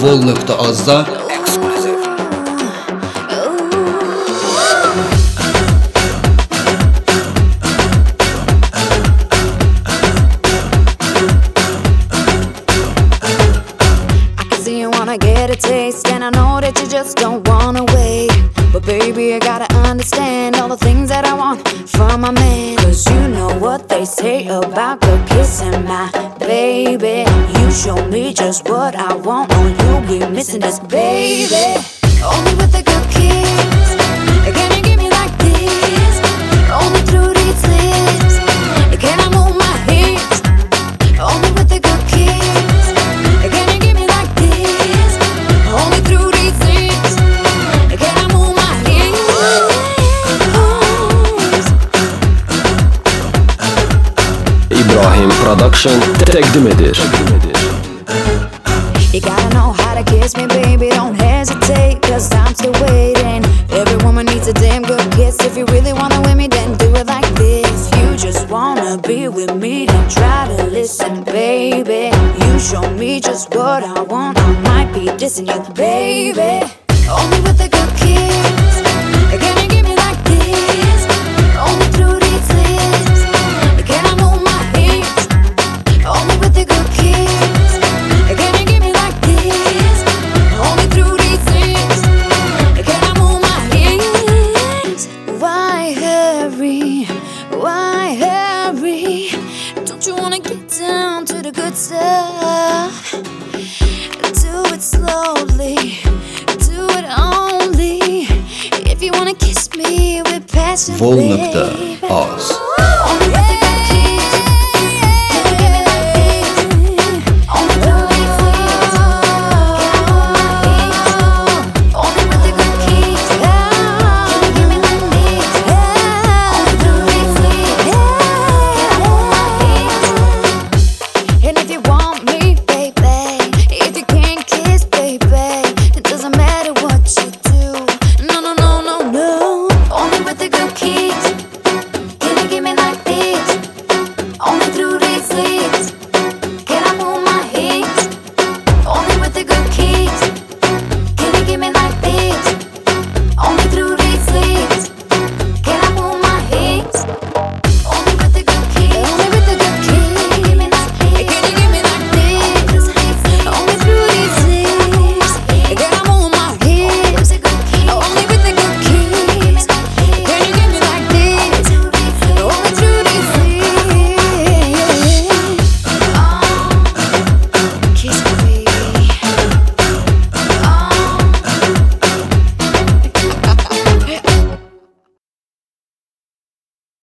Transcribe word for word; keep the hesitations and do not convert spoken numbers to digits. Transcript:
vol.az-da ekskluziv. Get a taste, and I know that you just don't wanna wait. But baby, I gotta understand all the things that I want from my man. Cause you know what they say about good kissing, my baby. You show me just what I want, or you'll be missing this, baby. Only with a good kiss, can you give me like this? Only through these lips, can I move my hips? Only with a good kiss, can you give me like this? Only through these lips, can I move my hips? Ibrahim Production təqdim edir. You gotta know how to kiss me, baby, don't hesitate, cause I'm still waiting. Every woman needs a damn good kiss. If you really wanna win me, then do it like this. You just wanna be with me, then try to listen, baby. You show me just what I want, I might be dissing you, baby. Only with a good kiss, can you give me like this? Only through these lips, can I move my hips? Only with a good kiss, can you give me like this? Only through these lips, can I move my hips? Why hurry? Why hurry? Don't you wanna get down to the good stuff? Do it slowly, do it only. If you wanna kiss me with passion, vol.az